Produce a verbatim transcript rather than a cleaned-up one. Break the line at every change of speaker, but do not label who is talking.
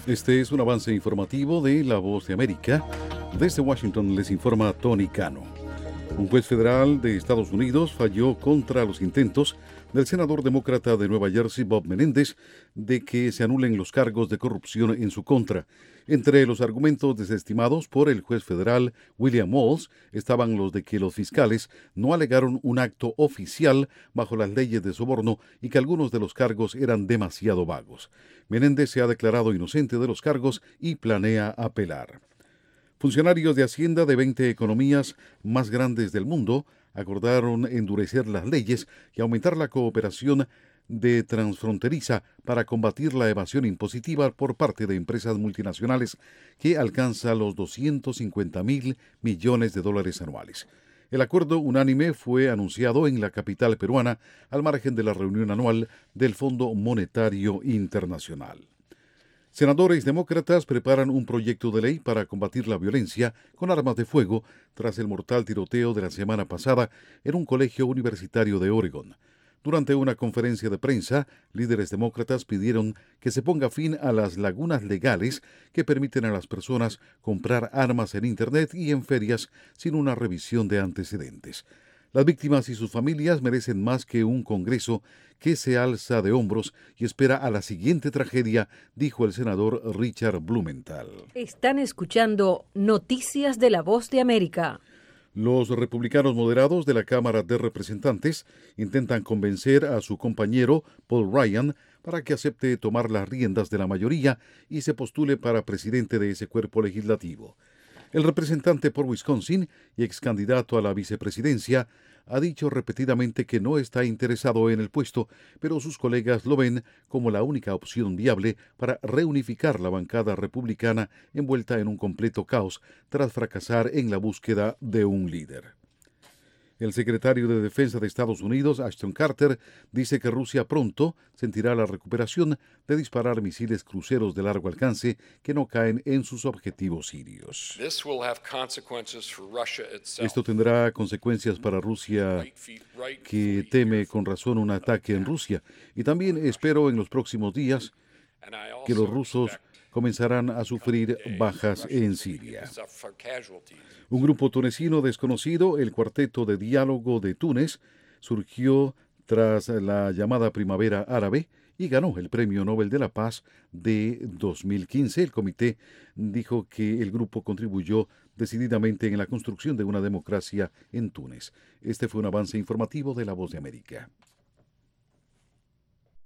Este es un avance informativo de La Voz de América. Desde Washington les informa Tony Cano. Un juez federal de Estados Unidos falló contra los intentos del senador demócrata de Nueva Jersey, Bob Menéndez, de que se anulen los cargos de corrupción en su contra. Entre los argumentos desestimados por el juez federal William Walz estaban los de que los fiscales no alegaron un acto oficial bajo las leyes de soborno y que algunos de los cargos eran demasiado vagos. Menéndez se ha declarado inocente de los cargos y planea apelar. Funcionarios de Hacienda de veinte economías más grandes del mundo acordaron endurecer las leyes y aumentar la cooperación de transfronteriza para combatir la evasión impositiva por parte de empresas multinacionales que alcanza los doscientos cincuenta mil millones de dólares anuales. El acuerdo unánime fue anunciado en la capital peruana al margen de la reunión anual del Fondo Monetario Internacional. Senadores demócratas preparan un proyecto de ley para combatir la violencia con armas de fuego tras el mortal tiroteo de la semana pasada en un colegio universitario de Oregón. Durante una conferencia de prensa, líderes demócratas pidieron que se ponga fin a las lagunas legales que permiten a las personas comprar armas en Internet y en ferias sin una revisión de antecedentes. Las víctimas y sus familias merecen más que un Congreso que se alza de hombros y espera a la siguiente tragedia, dijo el senador Richard Blumenthal.
Están escuchando Noticias de la Voz de América.
Los republicanos moderados de la Cámara de Representantes intentan convencer a su compañero Paul Ryan para que acepte tomar las riendas de la mayoría y se postule para presidente de ese cuerpo legislativo. El representante por Wisconsin y ex candidato a la vicepresidencia ha dicho repetidamente que no está interesado en el puesto, pero sus colegas lo ven como la única opción viable para reunificar la bancada republicana envuelta en un completo caos tras fracasar en la búsqueda de un líder. El secretario de Defensa de Estados Unidos, Ashton Carter, dice que Rusia pronto sentirá la recuperación de disparar misiles cruceros de largo alcance que no caen en sus objetivos sirios. Esto tendrá consecuencias para Rusia, que teme con razón un ataque en Rusia. Y también espero en los próximos días que los rusos comenzarán a sufrir bajas en Siria. Un grupo tunecino desconocido, el Cuarteto de Diálogo de Túnez, surgió tras la llamada Primavera Árabe y ganó el Premio Nobel de la Paz de dos mil quince. El comité dijo que el grupo contribuyó decididamente en la construcción de una democracia en Túnez. Este fue un avance informativo de La Voz de América.